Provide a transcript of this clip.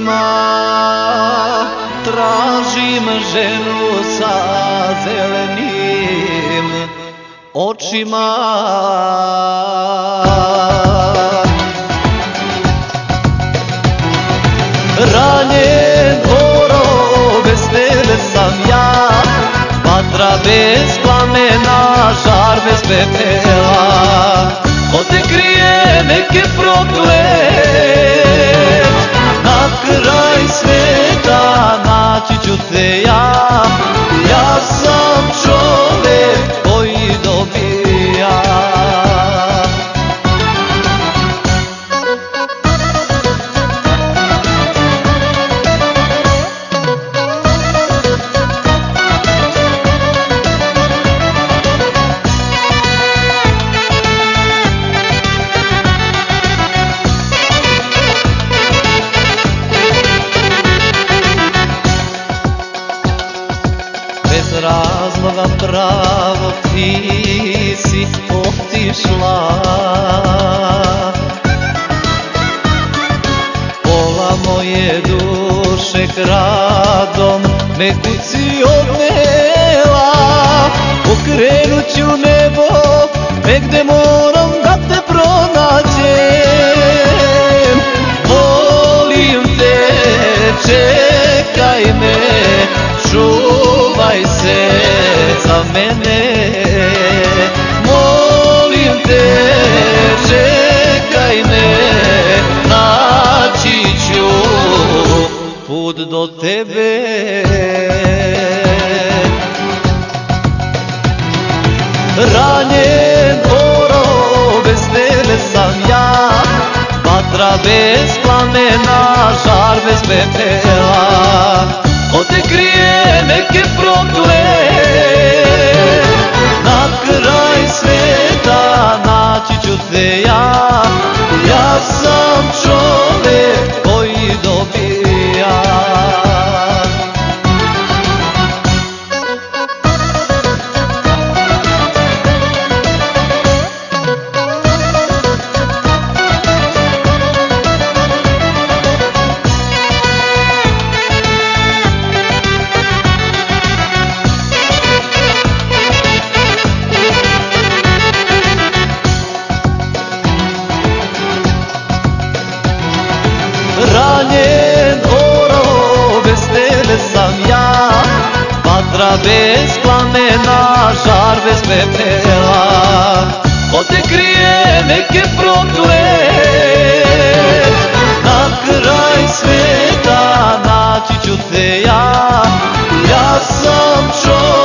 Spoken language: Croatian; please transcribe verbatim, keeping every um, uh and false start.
ljudima, tražim ženu sa zelenim očima. Ranjen oro, bez tebe sam ja, vatra bez plamena, žar bez pepela. Ko te krije neke proklet, na kraj sveta naći ću te ja. Ja sam čovek koji dobija. Bez razloga pravo ti si otišla, pola moje duše kradom me kući odnela. Okrenut ću nebo, negde moram da te pronađem. Volim te, čekaj me, čuvaj se za mene. Molim te, čekaj me, naći ću put do tebe. Ranjen oro, bez tebe sam ja, vatra bez plamena, žar bez pepela. Ko te krije neke proklet, na kraj sveta naći ću te ja. Ja sam čovek koji dobija. Ranjen oro, bez tebe sam ja, vatra bez plamena, žar bez pepela. Ko te krije neke proklet, na kraj sveta naći ću te ja. Ja sam čovek